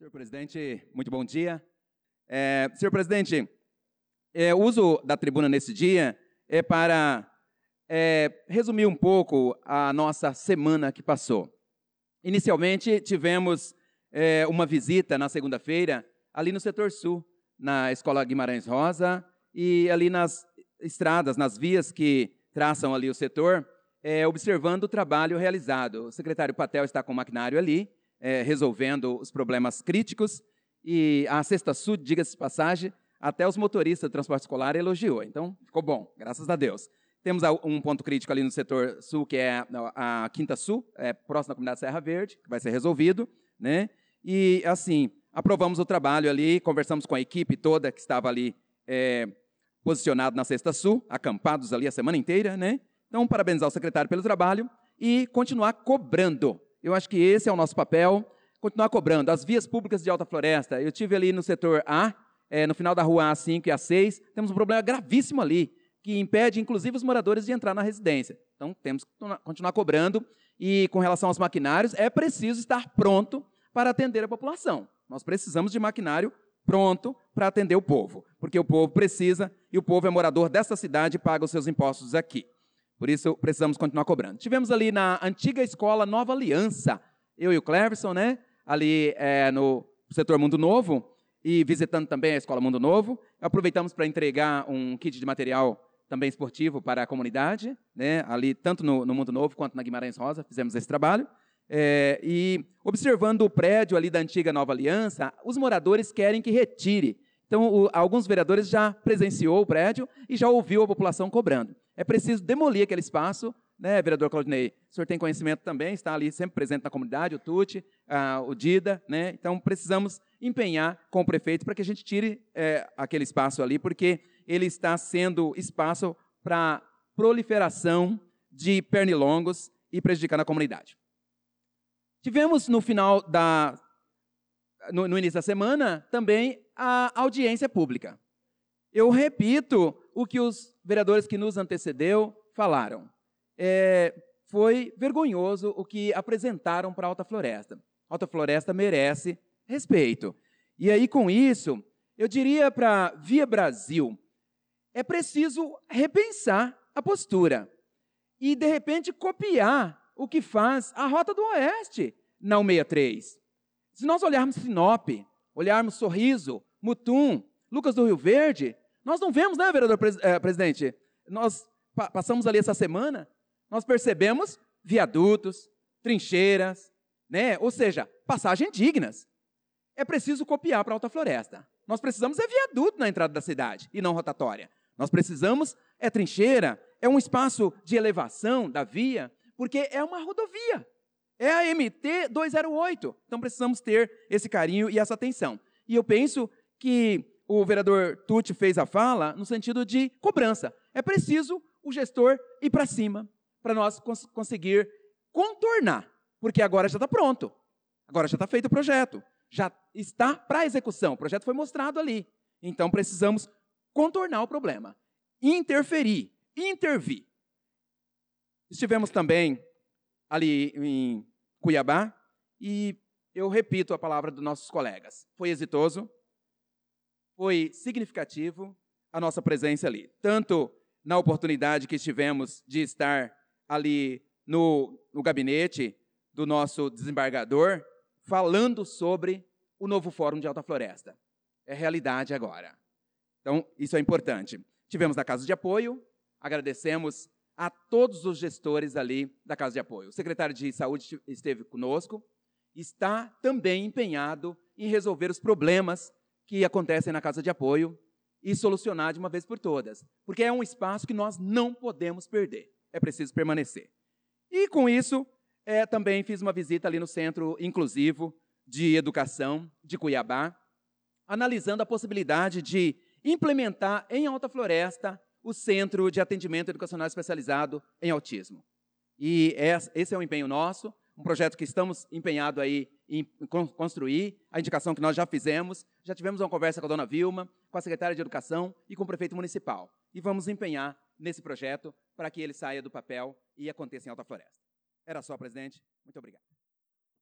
Senhor presidente, muito bom dia. Senhor presidente, o uso da tribuna nesse dia é para resumir um pouco a nossa semana que passou. Inicialmente, tivemos uma visita na segunda-feira, ali no setor sul, na Escola Guimarães Rosa, e ali nas estradas, nas vias que traçam ali o setor, observando o trabalho realizado. O secretário Patel está com o maquinário ali, resolvendo os problemas críticos, e a Sexta Sul, diga-se de passagem, até os motoristas do transporte escolar elogiou. Então, ficou bom, graças a Deus. Temos um ponto crítico ali no setor sul, que é a Quinta Sul, próximo da comunidade Serra Verde, que vai ser resolvido, né? E, assim, aprovamos o trabalho ali, conversamos com a equipe toda que estava ali posicionado na Sexta Sul, acampados ali a semana inteira, né? Então, parabenizar o secretário pelo trabalho e continuar cobrando. Eu acho que esse é o nosso papel, continuar cobrando. As vias públicas de Alta Floresta, eu estive ali no setor A, no final da rua A5 e A6, temos um problema gravíssimo ali, que impede, inclusive, os moradores de entrar na residência. Então, temos que continuar cobrando. E, com relação aos maquinários, é preciso estar pronto para atender a população. Nós precisamos de maquinário pronto para atender o povo, porque o povo precisa, e o povo é morador dessa cidade e paga os seus impostos aqui. Por isso, precisamos continuar cobrando. Tivemos ali na antiga escola Nova Aliança, eu e o Cleverson, né? Ali no setor Mundo Novo, e visitando também a escola Mundo Novo. Aproveitamos para entregar um kit de material também esportivo para a comunidade, né? Ali tanto no Mundo Novo quanto na Guimarães Rosa, fizemos esse trabalho. E observando o prédio ali da antiga Nova Aliança, os moradores querem que retire. Então, alguns vereadores já presenciou o prédio e já ouviu a população cobrando. É preciso demolir aquele espaço, né, vereador Claudinei? O senhor tem conhecimento também, está ali sempre presente na comunidade, o Tuti, o Dida, né? Então, precisamos empenhar com o prefeito para que a gente tire aquele espaço ali, porque ele está sendo espaço para proliferação de pernilongos e prejudicando a comunidade. Tivemos no final no início da semana também a audiência pública. Eu repito o que os vereadores que nos antecedeu falaram. Foi vergonhoso o que apresentaram para a Alta Floresta. A Alta Floresta merece respeito. E aí, com isso, eu diria para Via Brasil, é preciso repensar a postura e, de repente, copiar o que faz a Rota do Oeste na 163. Se nós olharmos Sinop, olharmos Sorriso, Mutum, Lucas do Rio Verde, nós não vemos, né, vereador presidente? Nós passamos ali essa semana, nós percebemos viadutos, trincheiras, né? Ou seja, passagens dignas. É preciso copiar para a Alta Floresta. Nós precisamos viaduto na entrada da cidade e não rotatória. Nós precisamos trincheira, um espaço de elevação da via, porque é uma rodovia. É a MT-208. Então, precisamos ter esse carinho e essa atenção. E eu penso que o vereador Tuti fez a fala no sentido de cobrança. É preciso o gestor ir para cima, para nós conseguir contornar, porque agora já está pronto. Agora já está feito o projeto. Já está para execução. O projeto foi mostrado ali. Então, precisamos contornar o problema. Interferir, intervir. Estivemos também ali em Cuiabá, e eu repito a palavra dos nossos colegas. Foi exitoso, foi significativo a nossa presença ali. Tanto na oportunidade que tivemos de estar ali no gabinete do nosso desembargador, falando sobre o novo Fórum de Alta Floresta. É realidade agora. Então, isso é importante. Tivemos na Casa de Apoio, agradecemos a todos os gestores ali da Casa de Apoio. O secretário de Saúde esteve conosco, está também empenhado em resolver os problemas que acontecem na Casa de Apoio e solucionar de uma vez por todas, porque é um espaço que nós não podemos perder, é preciso permanecer. E com isso, também fiz uma visita ali no Centro Inclusivo de Educação de Cuiabá, analisando a possibilidade de implementar em Alta Floresta o Centro de Atendimento Educacional Especializado em Autismo. E esse é um empenho nosso, um projeto que estamos empenhados aí em construir, a indicação que nós já fizemos, já tivemos uma conversa com a dona Vilma, com a secretária de Educação e com o prefeito municipal. E vamos empenhar nesse projeto para que ele saia do papel e aconteça em Alta Floresta. Era só, presidente. Muito obrigado.